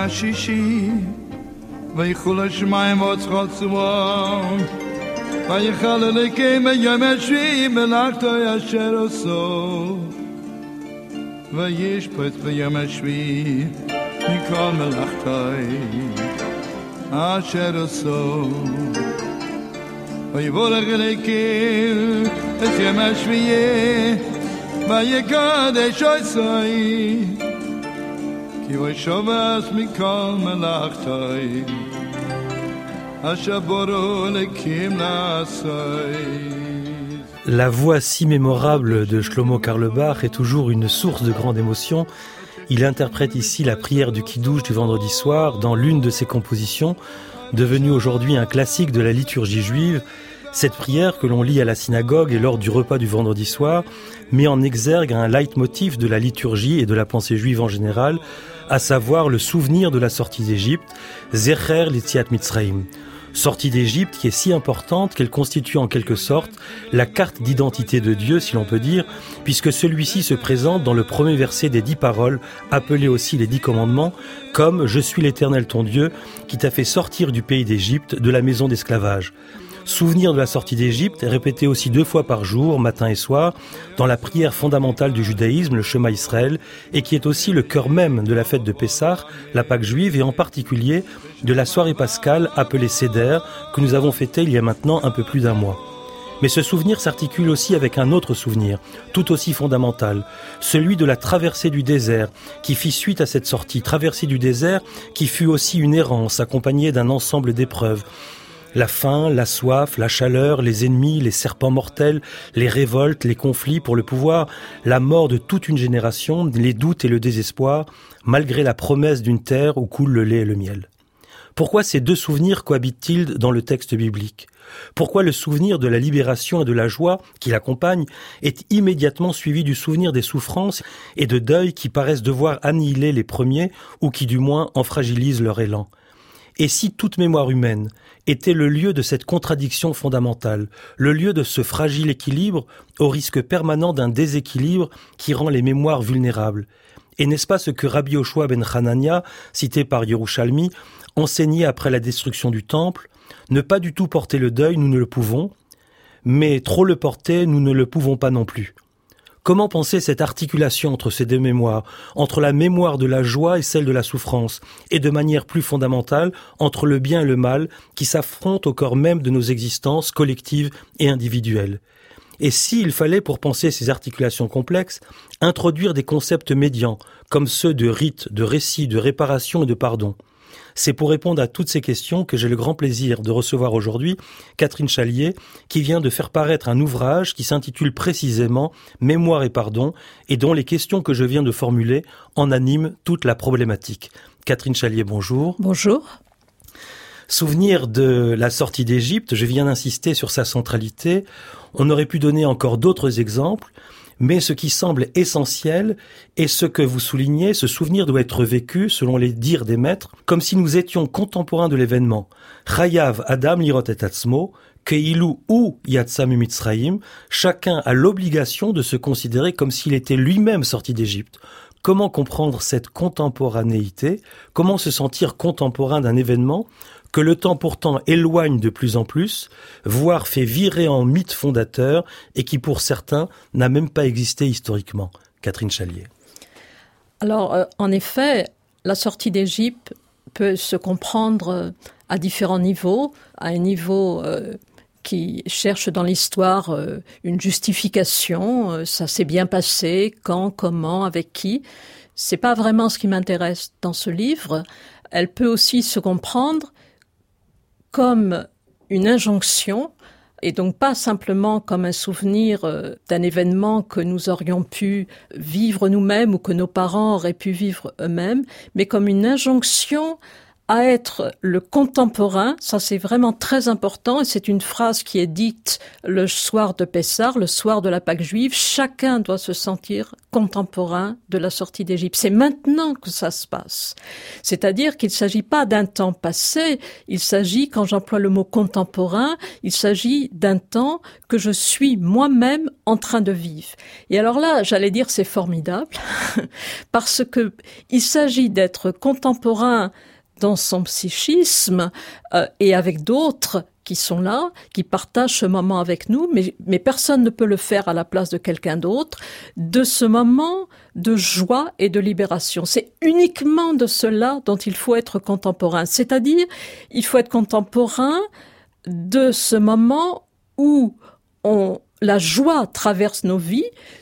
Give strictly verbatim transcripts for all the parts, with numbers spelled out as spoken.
השישי ויחול השמיים ואוצרות צבאם ויחל אלוקים ביום השביעי מלאכתו אשר עשו וישפוט ביום השביעי מכל מלאכתו אשר עשו ויבורך אלוקים את יום השביעי ויקדש עשוי כי וישובץ מכל מלאכתו אשר בורו אלוקים לעשוי. La voix si mémorable de Shlomo Carlebach est toujours une source de grande émotion. Il interprète ici la prière du Kiddush du vendredi soir dans l'une de ses compositions, devenue aujourd'hui un classique de la liturgie juive. Cette prière que l'on lit à la synagogue et lors du repas du vendredi soir met en exergue un leitmotiv de la liturgie et de la pensée juive en général, à savoir le souvenir de la sortie d'Égypte, Zecher l'Yetziat Mitzrayim. Sortie d'Égypte qui est si importante qu'elle constitue en quelque sorte la carte d'identité de Dieu, si l'on peut dire, puisque celui-ci se présente dans le premier verset des dix paroles, appelées aussi les dix commandements, comme « Je suis l'Éternel ton Dieu, qui t'a fait sortir du pays d'Égypte, de la maison d'esclavage ». Souvenir de la sortie d'Égypte est répété aussi deux fois par jour, matin et soir, dans la prière fondamentale du judaïsme, le Shema Israël, et qui est aussi le cœur même de la fête de Pessah, la Pâque juive, et en particulier de la soirée pascale appelée Seder, que nous avons fêtée il y a maintenant un peu plus d'un mois. Mais ce souvenir s'articule aussi avec un autre souvenir, tout aussi fondamental, celui de la traversée du désert, qui fit suite à cette sortie, traversée du désert qui fut aussi une errance accompagnée d'un ensemble d'épreuves. La faim, la soif, la chaleur, les ennemis, les serpents mortels, les révoltes, les conflits pour le pouvoir, la mort de toute une génération, les doutes et le désespoir, malgré la promesse d'une terre où coule le lait et le miel. Pourquoi ces deux souvenirs cohabitent-ils dans le texte biblique ? Pourquoi le souvenir de la libération et de la joie qui l'accompagne est immédiatement suivi du souvenir des souffrances et de deuil qui paraissent devoir annihiler les premiers ou qui du moins en fragilisent leur élan ? Et si toute mémoire humaine était le lieu de cette contradiction fondamentale, le lieu de ce fragile équilibre au risque permanent d'un déséquilibre qui rend les mémoires vulnérables? Et n'est-ce pas ce que Rabbi Yoshua ben Hanania, cité par Yerushalmi, enseignait après la destruction du temple? Ne pas du tout porter le deuil, nous ne le pouvons, mais trop le porter, nous ne le pouvons pas non plus. Comment penser cette articulation entre ces deux mémoires, entre la mémoire de la joie et celle de la souffrance, et de manière plus fondamentale, entre le bien et le mal, qui s'affrontent au cœur même de nos existences collectives et individuelles? Et s'il fallait, pour penser ces articulations complexes, introduire des concepts médians, comme ceux de rite, de récit, de réparation et de pardon? C'est pour répondre à toutes ces questions que j'ai le grand plaisir de recevoir aujourd'hui Catherine Chalier, qui vient de faire paraître un ouvrage qui s'intitule précisément « Mémoire et pardon » et dont les questions que je viens de formuler en animent toute la problématique. Catherine Chalier, bonjour. Bonjour. Souvenir de la sortie d'Égypte, je viens d'insister sur sa centralité. On aurait pu donner encore d'autres exemples, mais ce qui semble essentiel est ce que vous soulignez, ce souvenir doit être vécu, selon les dires des maîtres, comme si nous étions contemporains de l'événement. Chayav Adam lirot et atzmo, keilu ou yatsa mitzrayim, chacun a l'obligation de se considérer comme s'il était lui-même sorti d'Égypte. Comment comprendre cette contemporanéité? Comment se sentir contemporain d'un événement que le temps pourtant éloigne de plus en plus, voire fait virer en mythe fondateur et qui pour certains n'a même pas existé historiquement? Catherine Chalier. Alors, euh, en effet, la sortie d'Égypte peut se comprendre à différents niveaux, à un niveau euh, qui cherche dans l'histoire euh, une justification, euh, ça s'est bien passé, quand, comment, avec qui. C'est pas vraiment ce qui m'intéresse dans ce livre. Elle peut aussi se comprendre comme une injonction, et donc pas simplement comme un souvenir euh, d'un événement que nous aurions pu vivre nous-mêmes ou que nos parents auraient pu vivre eux-mêmes, mais comme une injonction à être le contemporain, ça c'est vraiment très important, et c'est une phrase qui est dite le soir de Pessah, le soir de la Pâque juive, chacun doit se sentir contemporain de la sortie d'Égypte. C'est maintenant que ça se passe. C'est-à-dire qu'il ne s'agit pas d'un temps passé, il s'agit, quand j'emploie le mot contemporain, il s'agit d'un temps que je suis moi-même en train de vivre. Et alors là, j'allais dire c'est formidable, parce que il s'agit d'être contemporain dans son psychisme euh, et avec d'autres qui sont là, qui partagent ce moment avec nous, mais, mais personne ne peut le faire à la place de quelqu'un d'autre, de ce moment de joie et de libération. C'est uniquement de cela dont il faut être contemporain. C'est-à-dire, il faut être contemporain de ce moment où on la joie traverse nos vies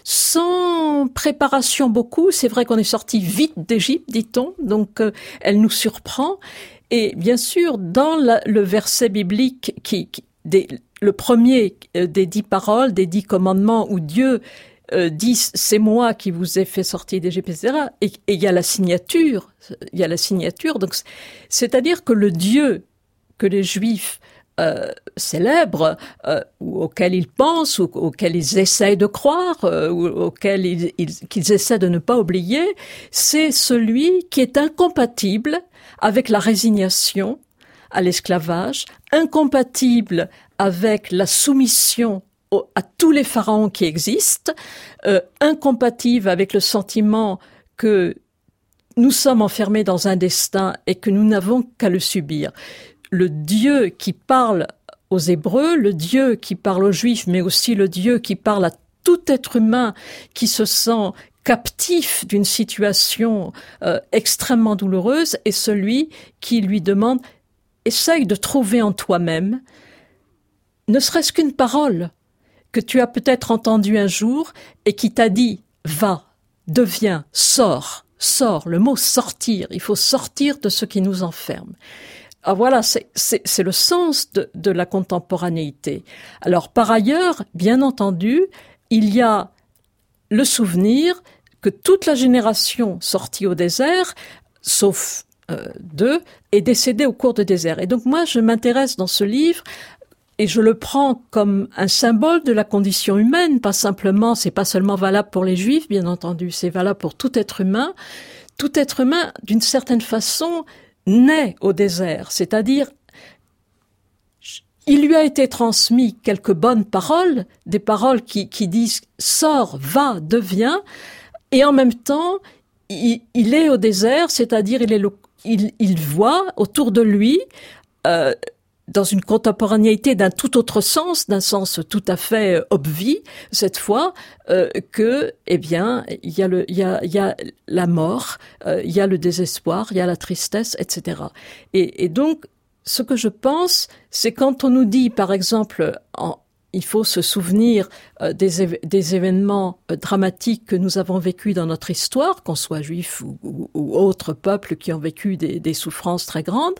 sans préparation beaucoup. C'est vrai qu'on est sorti vite d'Égypte, dit-on, donc euh, elle nous surprend. Et bien sûr, dans la, le verset biblique, qui, qui des, le premier euh, des dix paroles, des dix commandements, où Dieu euh, dit « c'est moi qui vous ai fait sortir d'Égypte », et cetera. Et il y a la signature, il y a la signature. Donc, c'est-à-dire que le Dieu que les Juifs Euh, célèbres, euh, ou auxquels ils pensent, ou auxquels ils essayent de croire, euh, ou auxquels ils, ils, qu'ils essaient de ne pas oublier, c'est celui qui est incompatible avec la résignation à l'esclavage, incompatible avec la soumission au, à tous les pharaons qui existent, euh, incompatible avec le sentiment que nous sommes enfermés dans un destin et que nous n'avons qu'à le subir. Le Dieu qui parle aux Hébreux, le Dieu qui parle aux Juifs, mais aussi le Dieu qui parle à tout être humain qui se sent captif d'une situation euh, extrêmement douloureuse, est celui qui lui demande « essaye de trouver en toi-même, ne serait-ce qu'une parole que tu as peut-être entendue un jour et qui t'a dit « va, deviens, sors, sors ». Le mot « sortir », il faut sortir de ce qui nous enferme. Ah, voilà, c'est, c'est, c'est le sens de, de la contemporanéité. Alors, par ailleurs, bien entendu, il y a le souvenir que toute la génération sortie au désert, sauf euh, deux, est décédée au cours du désert. Et donc, moi, je m'intéresse dans ce livre, et je le prends comme un symbole de la condition humaine, pas simplement, c'est pas seulement valable pour les Juifs, bien entendu, c'est valable pour tout être humain. Tout être humain, d'une certaine façon, naît au désert, c'est-à-dire il lui a été transmis quelques bonnes paroles, des paroles qui, qui disent « sors, va, deviens », et en même temps, il, il est au désert, c'est-à-dire il, est le, il, il voit autour de lui, euh, dans une contemporanéité d'un tout autre sens, d'un sens tout à fait obvi, cette fois, euh, que, eh bien, il y a le, il y a, il y a la mort, euh, il y a le désespoir, il y a la tristesse, et cetera. Et, et donc, ce que je pense, c'est quand on nous dit, par exemple, en, il faut se souvenir euh, des, éve- des événements euh, dramatiques que nous avons vécus dans notre histoire, qu'on soit juifs ou, ou, ou autres peuples qui ont vécu des, des souffrances très grandes.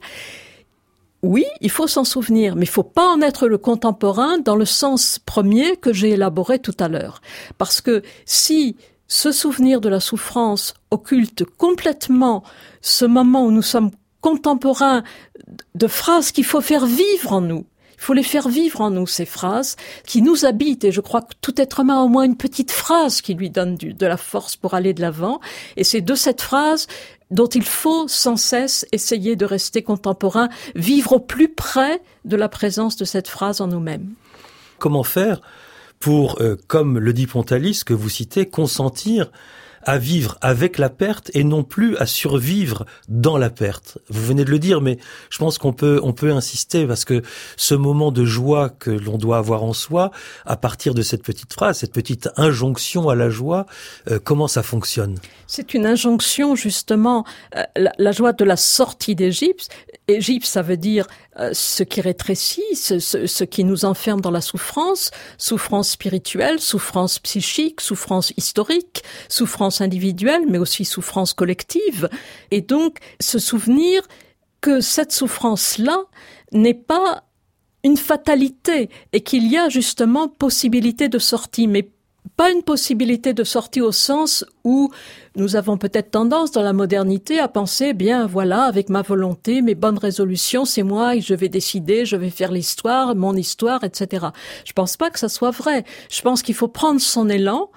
Oui, il faut s'en souvenir, mais il faut pas en être le contemporain dans le sens premier que j'ai élaboré tout à l'heure. Parce que si ce souvenir de la souffrance occulte complètement ce moment où nous sommes contemporains de phrases qu'il faut faire vivre en nous, il faut les faire vivre en nous, ces phrases qui nous habitent. Et je crois que tout être humain a au moins une petite phrase qui lui donne du, de la force pour aller de l'avant. Et c'est de cette phrase dont il faut sans cesse essayer de rester contemporain, vivre au plus près de la présence de cette phrase en nous-mêmes. Comment faire pour, euh, comme le dit Pontalis, que vous citez, consentir à vivre avec la perte et non plus à survivre dans la perte. Vous venez de le dire, mais je pense qu'on peut on peut insister parce que ce moment de joie que l'on doit avoir en soi, à partir de cette petite phrase, cette petite injonction à la joie, euh, comment ça fonctionne ? C'est une injonction justement, euh, la, la joie de la sortie d'Égypte. Égypte, ça veut dire euh, ce qui rétrécit, ce, ce, ce qui nous enferme dans la souffrance, souffrance spirituelle, souffrance psychique, souffrance historique, souffrance individuelle, mais aussi souffrance collective. Et donc, se souvenir que cette souffrance-là n'est pas une fatalité et qu'il y a justement possibilité de sortie, mais pas une possibilité de sortie au sens où nous avons peut-être tendance dans la modernité à penser, bien voilà, avec ma volonté, mes bonnes résolutions, c'est moi et je vais décider, je vais faire l'histoire, mon histoire, et cetera. Je pense pas que ça soit vrai. Je pense qu'il faut prendre son élan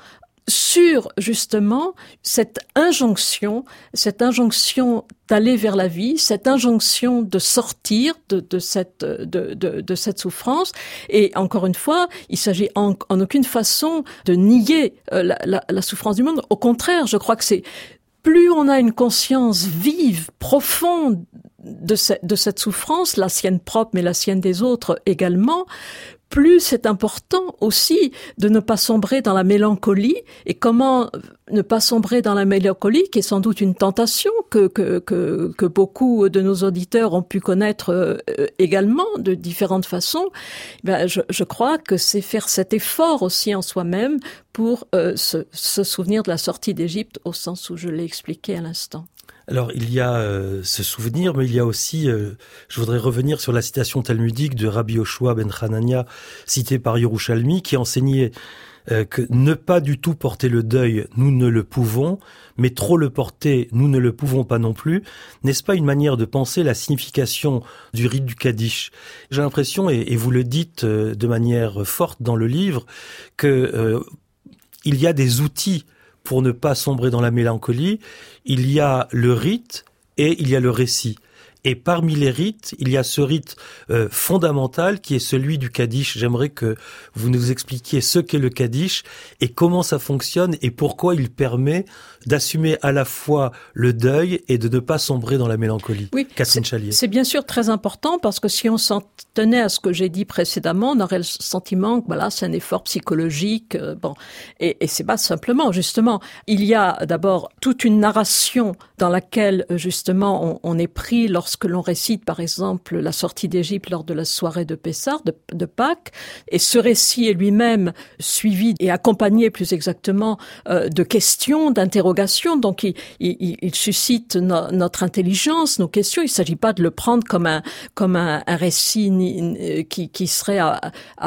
sur, justement, cette injonction, cette injonction d'aller vers la vie, cette injonction de sortir de, de cette, de, de, de cette souffrance. Et encore une fois, il s'agit en, en aucune façon de nier euh, la, la, la souffrance du monde. Au contraire, je crois que c'est, plus on a une conscience vive, profonde de, ce, de cette souffrance, la sienne propre, mais la sienne des autres également, plus c'est important aussi de ne pas sombrer dans la mélancolie. Et comment ne pas sombrer dans la mélancolie, qui est sans doute une tentation que que que, que beaucoup de nos auditeurs ont pu connaître euh, également de différentes façons. Ben, je, je crois que c'est faire cet effort aussi en soi-même pour euh, se, se souvenir de la sortie d'Égypte au sens où je l'ai expliqué à l'instant. Alors, il y a euh, ce souvenir, mais il y a aussi, euh, je voudrais revenir sur la citation talmudique de Rabbi Yoshua ben Hanania, citée par Yerushalmi, qui enseignait euh, que ne pas du tout porter le deuil, nous ne le pouvons, mais trop le porter, nous ne le pouvons pas non plus. N'est-ce pas une manière de penser la signification du rite du Kaddish? J'ai l'impression, et, et vous le dites euh, de manière forte dans le livre, que euh, il y a des outils pour ne pas sombrer dans la mélancolie. Il y a le rite et il y a le récit. Et parmi les rites, il y a ce rite euh, fondamental qui est celui du Kaddish. J'aimerais que vous nous expliquiez ce qu'est le Kaddish et comment ça fonctionne et pourquoi il permet d'assumer à la fois le deuil et de ne pas sombrer dans la mélancolie. Oui, Catherine Chalier. C'est bien sûr très important parce que si on s'en tenait à ce que j'ai dit précédemment, on aurait le sentiment que voilà, c'est un effort psychologique. Euh, bon, et, et c'est pas simplement, justement. Il y a d'abord toute une narration dans laquelle justement on, on est pris lorsque l'on récite, par exemple, la sortie d'Égypte lors de la soirée de Pessah, de, de Pâques. Et ce récit est lui-même suivi et accompagné, plus exactement, euh, de questions, d'interrogations. Donc, il, il, il suscite no, notre intelligence, nos questions. Il ne s'agit pas de le prendre comme un, comme un, un récit ni, qui, qui serait à,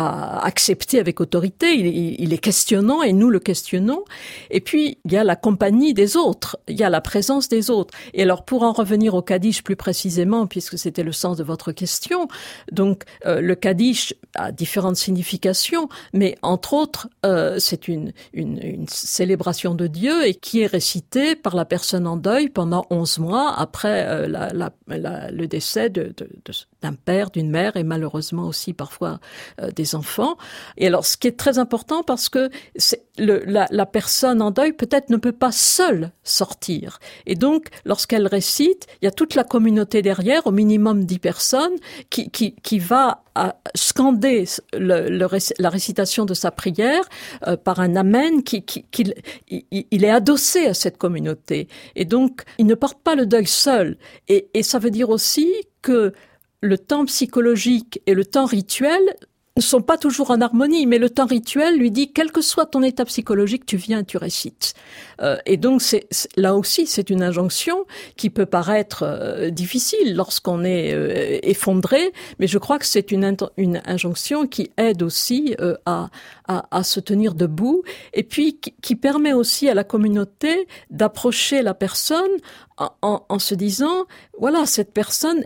à accepter avec autorité. Il, il, il est questionnant et nous le questionnons. Et puis, il y a la compagnie des autres. Il y a la présence des autres. Et alors, pour en revenir au Kaddish plus précisément, puisque c'était le sens de votre question, donc euh, le Kaddish a différentes significations, mais entre autres, euh, c'est une, une, une célébration de Dieu et qui est récitée par la personne en deuil pendant onze mois après euh, la, la, la, le décès de, de, de, d'un père, d'une mère et malheureusement aussi parfois euh, des enfants. Et alors, ce qui est très important parce que c'est le, la, la personne en deuil peut-être ne peut pas seule sortir. Et donc, lorsqu'elle récite, il y a toute la communauté derrière, au minimum dix personnes, qui, qui, qui va à scander le, le, la récitation de sa prière euh, par un amen qui, qui, qui il, il est adossé à cette communauté. Et donc, il ne porte pas le deuil seul. Et, et ça veut dire aussi que le temps psychologique et le temps rituel ne sont pas toujours en harmonie, mais le temps rituel lui dit, quel que soit ton état psychologique, tu viens et tu récites. Euh, et donc, c'est, c'est, là aussi, c'est une injonction qui peut paraître euh, difficile lorsqu'on est euh, effondré, mais je crois que c'est une, une injonction qui aide aussi euh, à, à, à se tenir debout, et puis qui, qui permet aussi à la communauté d'approcher la personne en, en, en se disant, voilà, cette personne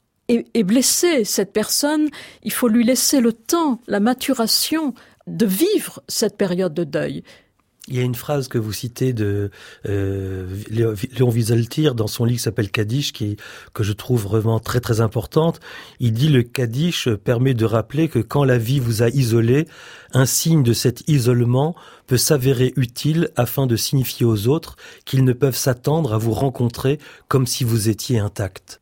est blessée, cette personne, il faut lui laisser le temps, la maturation de vivre cette période de deuil. Il y a une phrase que vous citez de euh, Léon Wieseltier dans son livre qui s'appelle Kaddish, qui que je trouve vraiment très très importante. Il dit le Kaddish permet de rappeler que quand la vie vous a isolé, un signe de cet isolement peut s'avérer utile afin de signifier aux autres qu'ils ne peuvent s'attendre à vous rencontrer comme si vous étiez intact.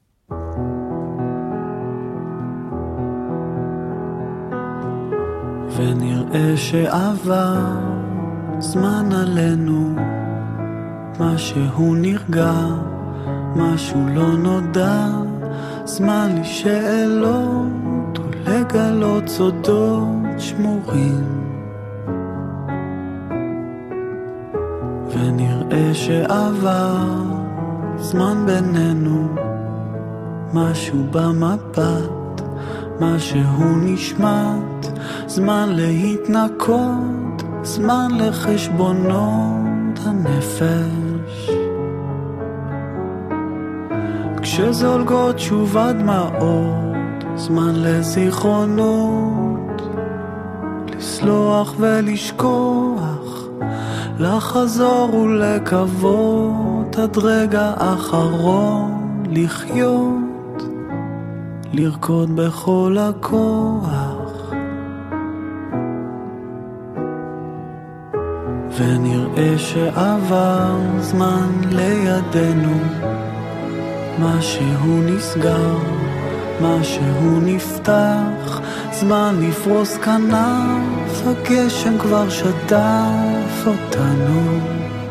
ונראה שעבר זמן עלינו, משהו נרגע, משהו לא נודע, זמן לי שאלות ולגלות סודות שמורים. ונראה שעבר זמן בינינו, משהו במבט, משהו נשמט, זמן להתנקות זמן לחשבונות הנפש, כשזולגות שוב הדמעות, זמן לזיכרונות, לסלוח ולשכוח, לחזור ולקוות עד רגע אחרון, לחיות, לרקוד בכל הכוח, ונראה שעבר זמן לידינו, משהו נסגר, משהו נפתח, זמן לפרוס כנף, הגשם כבר שטף אותנו,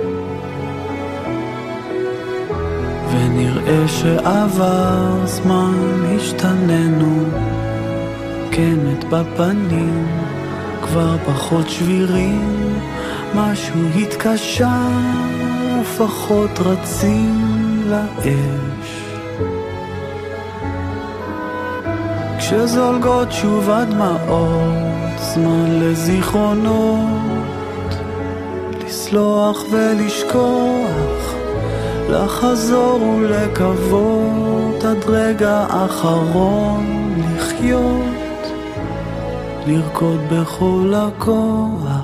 ונראה שעבר זמן השתננו, קמת בפנים, כבר פחות שבירים, משהו התקשר ופחות רצים לאש, כשזולגות שוב הדמעות, זמן לזיכרונות, לסלוח ולשכוח, לחזור ולקוות עד רגע אחרון, לחיות, לרקוד בכל הכוח,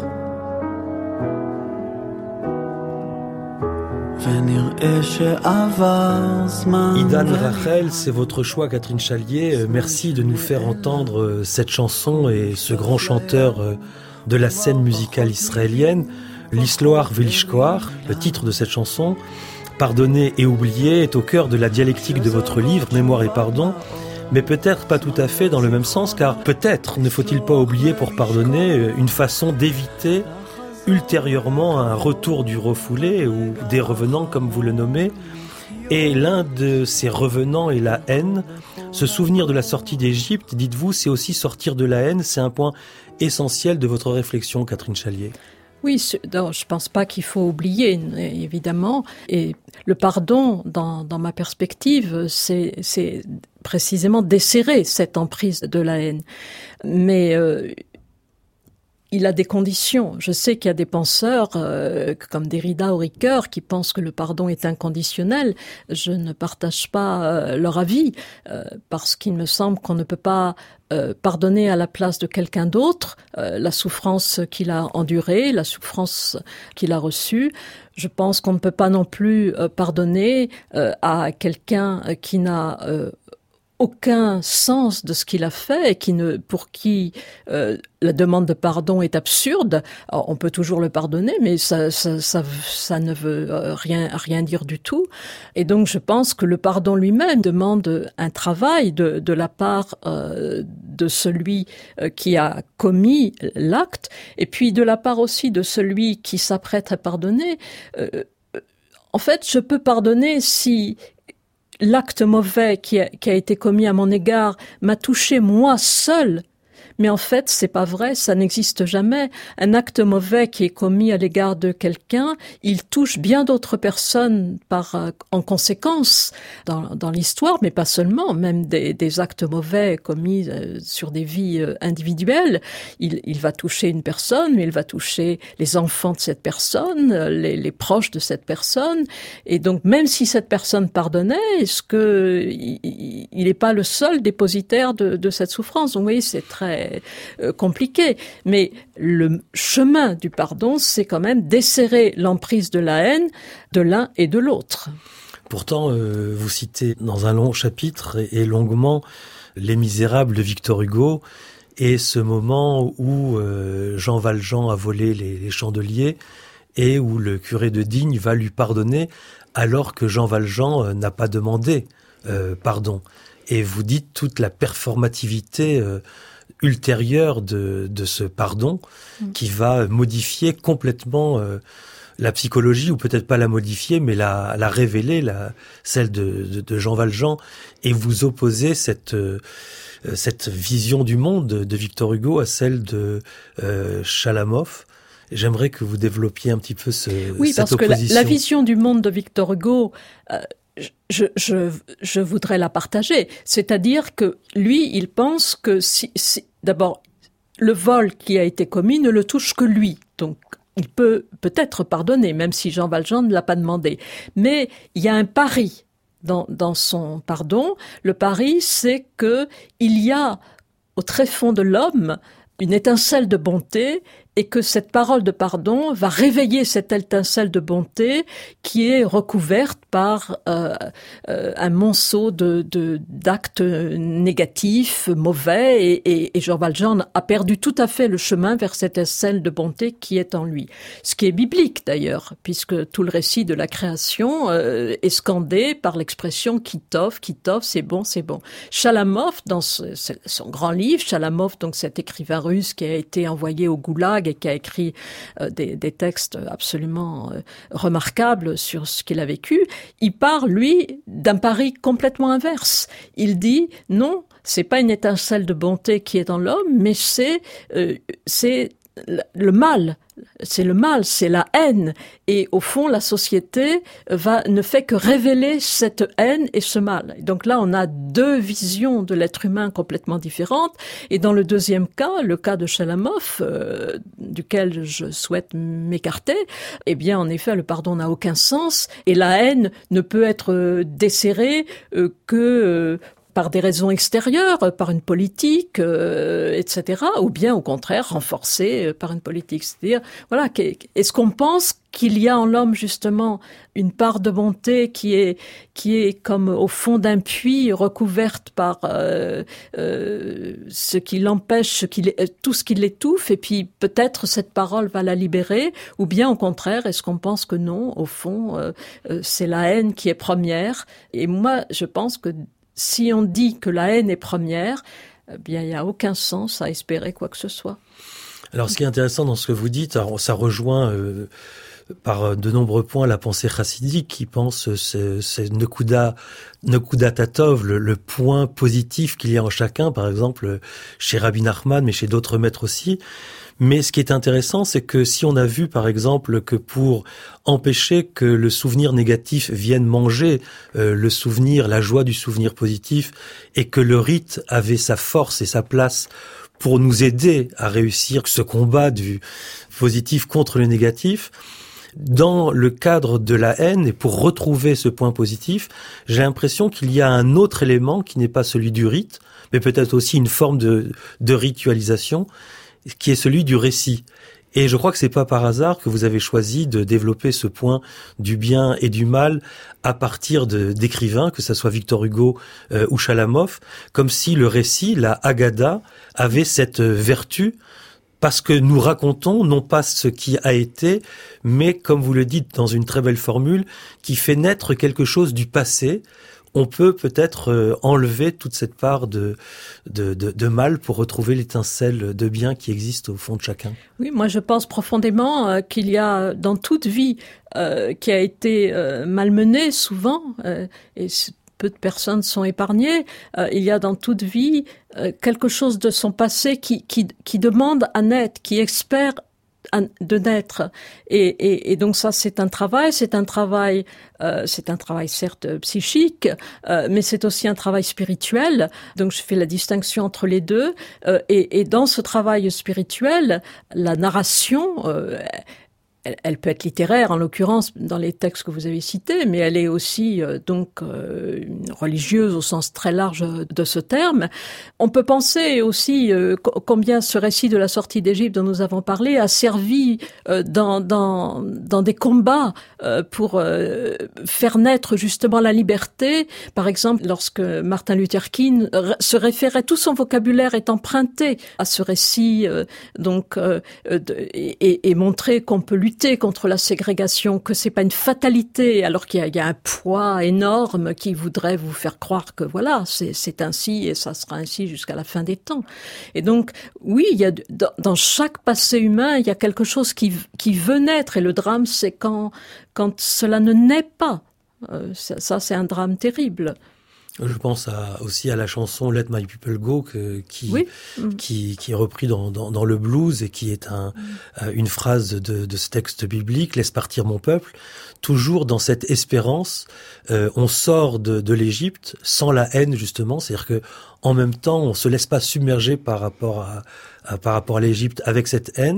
Idan Rachel, c'est votre choix, Catherine Chalier. Merci de nous faire entendre cette chanson et ce grand chanteur de la scène musicale israélienne, Lisloach Velishkoach, le titre de cette chanson. Pardonner et oublier est au cœur de la dialectique de votre livre, Mémoire et pardon, mais peut-être pas tout à fait dans le même sens, car peut-être ne faut-il pas oublier pour pardonner une façon d'éviter ultérieurement un retour du refoulé ou des revenants comme vous le nommez, et l'un de ces revenants est la haine. Se souvenir de la sortie d'Égypte, dites-vous, c'est aussi sortir de la haine, c'est un point essentiel de votre réflexion, Catherine Chalier. Oui, je ne pense pas qu'il faut oublier, évidemment, et le pardon, dans, dans ma perspective, c'est, c'est précisément desserrer cette emprise de la haine. Mais euh, il a des conditions. Je sais qu'il y a des penseurs euh, comme Derrida ou Ricoeur qui pensent que le pardon est inconditionnel. Je ne partage pas euh, leur avis euh, parce qu'il me semble qu'on ne peut pas euh, pardonner à la place de quelqu'un d'autre euh, la souffrance qu'il a endurée, la souffrance qu'il a reçue. Je pense qu'on ne peut pas non plus euh, pardonner euh, à quelqu'un qui n'a euh, aucun sens de ce qu'il a fait et qui ne, pour qui euh, la demande de pardon est absurde. Alors, on peut toujours le pardonner, mais ça, ça, ça, ça ne veut rien, rien dire du tout. Et donc, je pense que le pardon lui-même demande un travail de, de la part euh, de celui euh, qui a commis l'acte, et puis de la part aussi de celui qui s'apprête à pardonner. Euh, en fait, je peux pardonner si l'acte mauvais qui a, qui a été commis à mon égard m'a touché moi seul. Mais en fait, c'est pas vrai, ça n'existe jamais. Un acte mauvais qui est commis à l'égard de quelqu'un, il touche bien d'autres personnes par, euh, en conséquence dans, dans l'histoire, mais pas seulement, même des, des actes mauvais commis euh, sur des vies euh, individuelles. Il, il va toucher une personne, mais il va toucher les enfants de cette personne, les, les proches de cette personne. Et donc, même si cette personne pardonnait, est-ce que il n'est pas le seul dépositaire de, de cette souffrance? Donc, vous voyez, c'est très compliqué, mais le chemin du pardon, c'est quand même desserrer l'emprise de la haine de l'un et de l'autre. Pourtant, euh, vous citez dans un long chapitre et, et longuement Les Misérables de Victor Hugo et ce moment où euh, Jean Valjean a volé les, les chandeliers et où le curé de Digne va lui pardonner alors que Jean Valjean euh, n'a pas demandé euh, pardon. Et vous dites toute la performativité euh, ultérieure de, de ce pardon mmh. qui va modifier complètement euh, la psychologie, ou peut-être pas la modifier, mais la, la révéler, la, celle de, de, de Jean Valjean, et vous opposez cette, euh, cette vision du monde de, de Victor Hugo à celle de euh, Chalamov. J'aimerais que vous développiez un petit peu ce, oui, cette opposition. Oui, parce que la, la vision du monde de Victor Hugo... Euh, Je, je, je voudrais la partager. C'est-à-dire que lui, il pense que si, si d'abord, le vol qui a été commis ne le touche que lui. Donc, il peut peut-être pardonner, même si Jean Valjean ne l'a pas demandé. Mais il y a un pari dans, dans son pardon. Le pari, c'est que il y a au tréfonds de l'homme une étincelle de bonté et que cette parole de pardon va réveiller cette étincelle de bonté qui est recouverte par euh, euh, un monceau de, de, d'actes négatifs, mauvais, et, et, et Jean Valjean a perdu tout à fait le chemin vers cette étincelle de bonté qui est en lui. Ce qui est biblique d'ailleurs, puisque tout le récit de la création euh, est scandé par l'expression « Kitov »,« Kitov », c'est bon, c'est bon. Chalamov, dans ce, son grand livre, Chalamov, donc cet écrivain russe qui a été envoyé au goulag et qui a écrit euh, des, des textes absolument euh, remarquables sur ce qu'il a vécu, il part, lui, d'un pari complètement inverse. Il dit, non, c'est pas une étincelle de bonté qui est dans l'homme, mais c'est, euh, c'est le mal. C'est le mal, c'est la haine. Et au fond, la société va, ne fait que révéler cette haine et ce mal. Donc là, on a deux visions de l'être humain complètement différentes. Et dans le deuxième cas, le cas de Chalamov, euh, duquel je souhaite m'écarter, eh bien, en effet, le pardon n'a aucun sens. Et la haine ne peut être desserrée euh, que... Euh, par des raisons extérieures, par une politique, euh, et cetera, ou bien au contraire renforcée par une politique. C'est-à-dire, voilà, est-ce qu'on pense qu'il y a en l'homme justement une part de bonté qui est qui est comme au fond d'un puits recouverte par euh, euh, ce qui l'empêche, ce qui tout ce qui l'étouffe, et puis peut-être cette parole va la libérer, ou bien au contraire, est-ce qu'on pense que non, au fond, euh, euh, c'est la haine qui est première. Et moi, je pense que si on dit que la haine est première, eh bien, il n'y a aucun sens à espérer quoi que ce soit. Alors, ce qui est intéressant dans ce que vous dites, alors, ça rejoint euh, par de nombreux points la pensée chassidique qui pense c'est, c'est Nekuda, Nekuda Tatov, le, le point positif qu'il y a en chacun, par exemple chez Rabbi Nachman, mais chez d'autres maîtres aussi. Mais ce qui est intéressant, c'est que si on a vu, par exemple, que pour empêcher que le souvenir négatif vienne manger euh, le souvenir, la joie du souvenir positif, et que le rite avait sa force et sa place pour nous aider à réussir ce combat du positif contre le négatif, dans le cadre de la haine, et pour retrouver ce point positif, j'ai l'impression qu'il y a un autre élément qui n'est pas celui du rite, mais peut-être aussi une forme de, de ritualisation, qui est celui du récit. Et je crois que c'est pas par hasard que vous avez choisi de développer ce point du bien et du mal à partir de, d'écrivains, que ça soit Victor Hugo euh, ou Chalamov, comme si le récit, la Haggadah, avait cette vertu, parce que nous racontons non pas ce qui a été, mais comme vous le dites dans une très belle formule, qui fait naître quelque chose du passé. On peut peut-être euh, enlever toute cette part de, de, de, de mal pour retrouver l'étincelle de bien qui existe au fond de chacun. Oui, moi je pense profondément euh, qu'il y a dans toute vie euh, qui a été euh, malmenée souvent, euh, et peu de personnes sont épargnées, euh, il y a dans toute vie euh, quelque chose de son passé qui, qui, qui demande à naître, qui espère de naître, et, et, et donc ça c'est un travail, c'est un travail, euh, c'est un travail certes psychique, euh, mais c'est aussi un travail spirituel. Donc je fais la distinction entre les deux, euh, et, et dans ce travail spirituel, la narration, euh, Elle, elle peut être littéraire, en l'occurrence, dans les textes que vous avez cités, mais elle est aussi euh, donc euh, religieuse au sens très large de ce terme. On peut penser aussi euh, combien ce récit de la sortie d'Égypte dont nous avons parlé a servi euh, dans, dans, dans des combats euh, pour euh, faire naître justement la liberté. Par exemple, lorsque Martin Luther King se référait, tout son vocabulaire est emprunté à ce récit, euh, donc euh, de, et, et montrer qu'on peut lutter contre la ségrégation, que c'est pas une fatalité, alors qu'il y a, il y a un poids énorme qui voudrait vous faire croire que voilà, c'est, c'est ainsi et ça sera ainsi jusqu'à la fin des temps. Et donc, oui, il y a dans, dans chaque passé humain, il y a quelque chose qui qui veut naître, et le drame, c'est quand quand cela ne naît pas. Euh, ça, ça, c'est un drame terrible. Je pense à, aussi à la chanson Let My People Go que, qui, oui. qui, qui est repris dans, dans, dans le blues et qui est un, mm. une phrase de, de ce texte biblique, laisse partir mon peuple. Toujours dans cette espérance, euh, on sort de, de l'Égypte sans la haine justement, c'est-à-dire que en même temps, on se laisse pas submerger par rapport à, à par rapport à l'Égypte avec cette haine.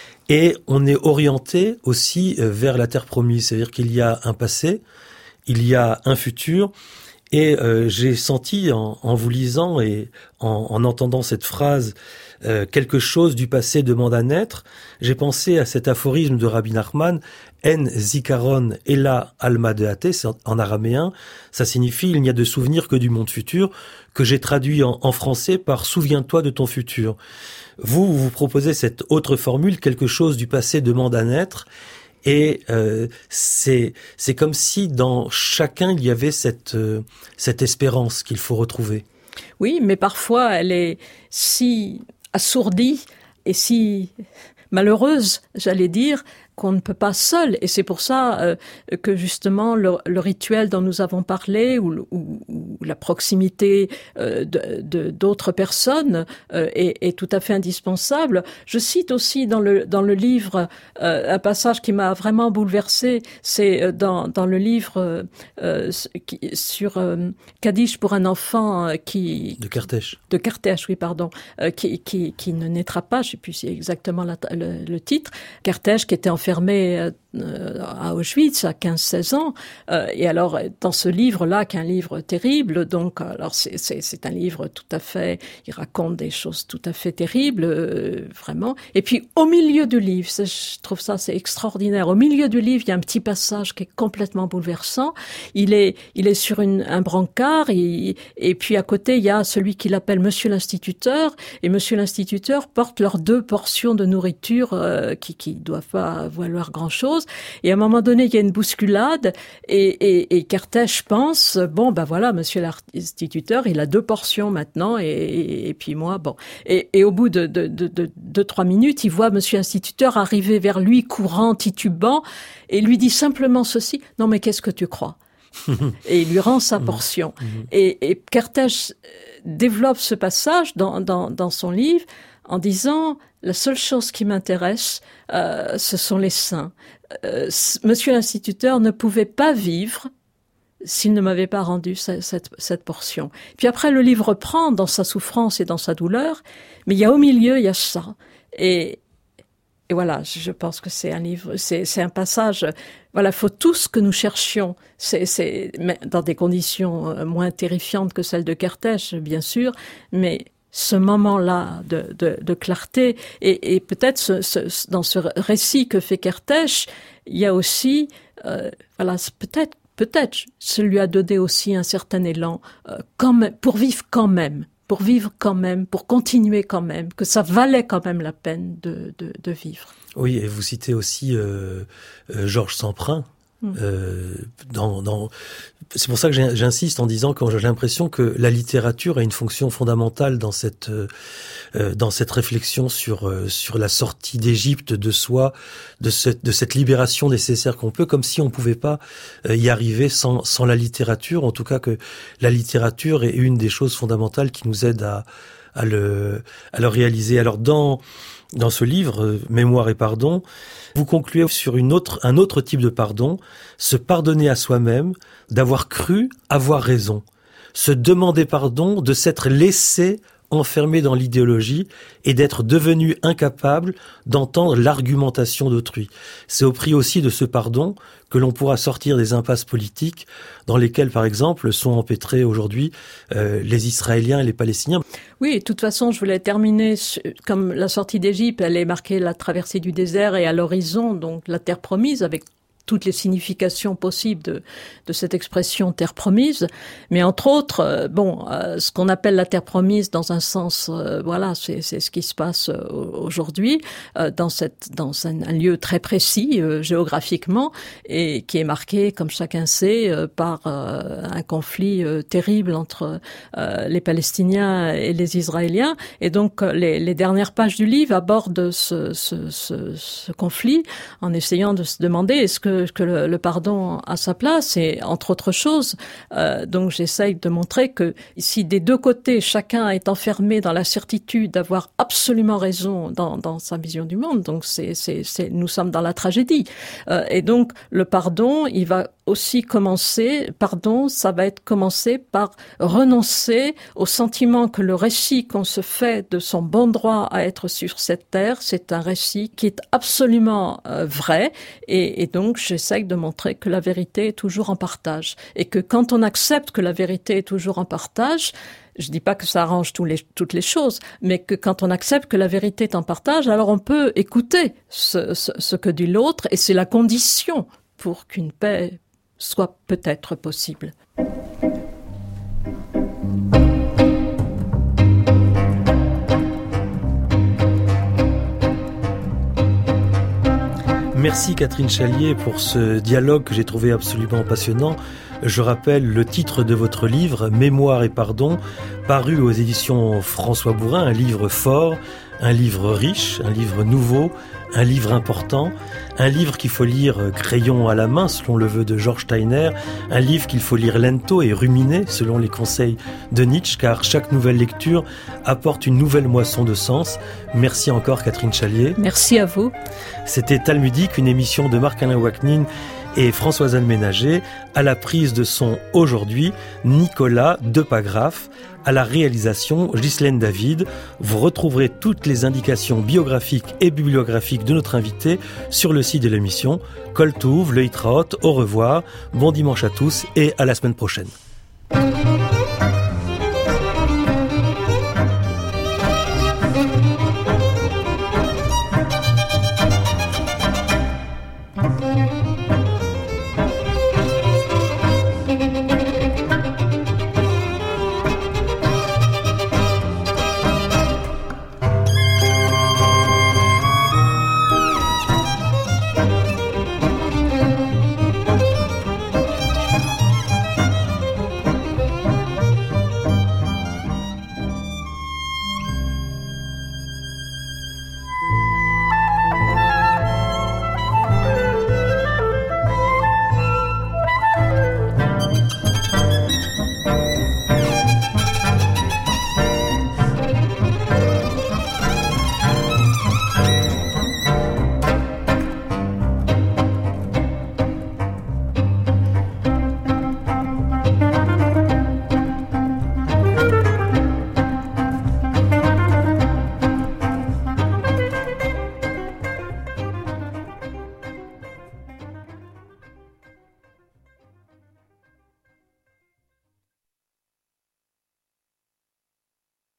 Et on est orienté aussi vers la terre promise, c'est-à-dire qu'il y a un passé, il y a un futur. Et euh, j'ai senti en, en vous lisant et en, en entendant cette phrase euh, quelque chose du passé demande à naître. J'ai pensé à cet aphorisme de Rabbi Nachman, En zikaron ela alma deate, c'est en araméen. Ça signifie il n'y a de souvenirs que du monde futur, que j'ai traduit en, en français par souviens-toi de ton futur. Vous, vous vous proposez cette autre formule, quelque chose du passé demande à naître. Et euh, c'est c'est comme si dans chacun il y avait cette euh, cette espérance qu'il faut retrouver. Oui, mais parfois elle est si assourdie et si malheureuse, j'allais dire, qu'on ne peut pas seul. Et c'est pour ça euh, que justement le, le rituel dont nous avons parlé ou, ou, ou la proximité euh, de, de, d'autres personnes euh, est, est tout à fait indispensable. Je cite aussi dans le, dans le livre euh, un passage qui m'a vraiment bouleversée. C'est dans, dans le livre euh, qui, sur euh, Kaddish pour un enfant euh, qui... De Kertész. De Kertész, oui, pardon. Euh, qui, qui, qui ne naîtra pas, je ne sais plus si c'est exactement la, le, le titre. Kertész qui était enfermé fermé à Auschwitz à quinze seize ans. Euh, et alors, dans ce livre-là, qui est un livre terrible, donc, alors c'est, c'est, c'est un livre tout à fait, il raconte des choses tout à fait terribles, euh, vraiment. Et puis, au milieu du livre, je trouve ça, c'est extraordinaire. Au milieu du livre, il y a un petit passage qui est complètement bouleversant. Il est, il est sur une, un brancard, et, et puis à côté, il y a celui qu'il appelle Monsieur l'instituteur, et Monsieur l'instituteur porte leurs deux portions de nourriture euh, qui, qui doivent pas valoir grand-chose. Et à un moment donné, il y a une bousculade et, et, et Kertész pense, bon, ben voilà, monsieur l'instituteur, il a deux portions maintenant et, et, et puis moi, bon. Et, et au bout de, de, de, de, de trois minutes, il voit monsieur l'instituteur arriver vers lui, courant, titubant, et lui dit simplement ceci, non mais qu'est-ce que tu crois? Et il lui rend sa portion. Et, et Kertész développe ce passage dans, dans, dans son livre en disant, la seule chose qui m'intéresse, euh, ce sont les saints. Euh, monsieur l'instituteur ne pouvait pas vivre s'il ne m'avait pas rendu cette, cette, cette portion. Puis après, le livre reprend dans sa souffrance et dans sa douleur, mais il y a au milieu, il y a ça. Et, et voilà, je pense que c'est un livre, c'est, c'est un passage. Voilà, faut tout ce que nous cherchions, c'est, c'est dans des conditions moins terrifiantes que celles de Kertész, bien sûr, mais ce moment-là de, de, de clarté et, et peut-être ce, ce, dans ce récit que fait Kertész, il y a aussi, euh, voilà, peut-être, peut-être, ça lui a donné aussi un certain élan, euh, quand même, pour vivre quand même, pour vivre quand même, pour continuer quand même, que ça valait quand même la peine de, de, de vivre. Oui, et vous citez aussi euh, euh, Georges Semprin. Euh, dans, dans... C'est pour ça que j'insiste en disant que j'ai l'impression que la littérature a une fonction fondamentale dans cette euh, dans cette réflexion sur euh, sur la sortie d'Égypte de soi, de cette de cette libération nécessaire qu'on peut, comme si on pouvait pas euh, y arriver sans sans la littérature. En tout cas, que la littérature est une des choses fondamentales qui nous aide à à le à le réaliser. Alors dans Dans ce livre, euh, Mémoire et pardon, vous concluez sur une autre, un autre type de pardon, se pardonner à soi-même, d'avoir cru avoir raison, se demander pardon, de s'être laissé enfermer dans l'idéologie et d'être devenu incapable d'entendre l'argumentation d'autrui. C'est au prix aussi de ce pardon que l'on pourra sortir des impasses politiques dans lesquelles, par exemple, sont empêtrés aujourd'hui euh, les Israéliens et les Palestiniens. Oui, de toute façon, je voulais terminer, comme la sortie d'Égypte, elle est marquée la traversée du désert et à l'horizon, donc la terre promise, avec toutes les significations possibles de, de cette expression terre promise, mais entre autres, euh, bon, euh, ce qu'on appelle la terre promise dans un sens, euh, voilà, c'est, c'est ce qui se passe euh, aujourd'hui euh, dans cette, dans un, un lieu très précis euh, géographiquement et qui est marqué, comme chacun sait, euh, par euh, un conflit euh, terrible entre euh, les Palestiniens et les Israéliens. Et donc, les, les dernières pages du livre abordent ce, ce, ce, ce conflit en essayant de se demander est-ce que que, que le, le pardon a sa place, et entre autres choses, euh, donc j'essaye de montrer que si des deux côtés, chacun est enfermé dans la certitude d'avoir absolument raison dans, dans sa vision du monde, donc c'est, c'est, c'est, nous sommes dans la tragédie. Euh, et donc le pardon, il va aussi commencer, pardon, ça va être commencer par renoncer au sentiment que le récit qu'on se fait de son bon droit à être sur cette terre, c'est un récit qui est absolument euh, vrai, et, et donc j'essaye de montrer que la vérité est toujours en partage, et que quand on accepte que la vérité est toujours en partage, je dis pas que ça arrange tous les, toutes les choses, mais que quand on accepte que la vérité est en partage, alors on peut écouter ce, ce, ce que dit l'autre, et c'est la condition pour qu'une paix soit peut-être possible. Merci Catherine Chalier pour ce dialogue que j'ai trouvé absolument passionnant. Je rappelle le titre de votre livre, Mémoire et pardon, paru aux éditions François Bourin, un livre fort, un livre riche, un livre nouveau, un livre important, un livre qu'il faut lire crayon à la main, selon le vœu de George Steiner, un livre qu'il faut lire lento et ruminer, selon les conseils de Nietzsche, car chaque nouvelle lecture apporte une nouvelle moisson de sens. Merci encore Catherine Chalier. Merci à vous. C'était Talmudique, une émission de Marc-Alain Ouaknine et Françoise-Anne Ménager. À la prise de son aujourd'hui, Nicolas Depagraf. À la réalisation, Ghislaine David. Vous retrouverez toutes les indications biographiques et bibliographiques de notre invité sur le site de l'émission. Kol Touv, le Hitraot, au revoir, bon dimanche à tous et à la semaine prochaine.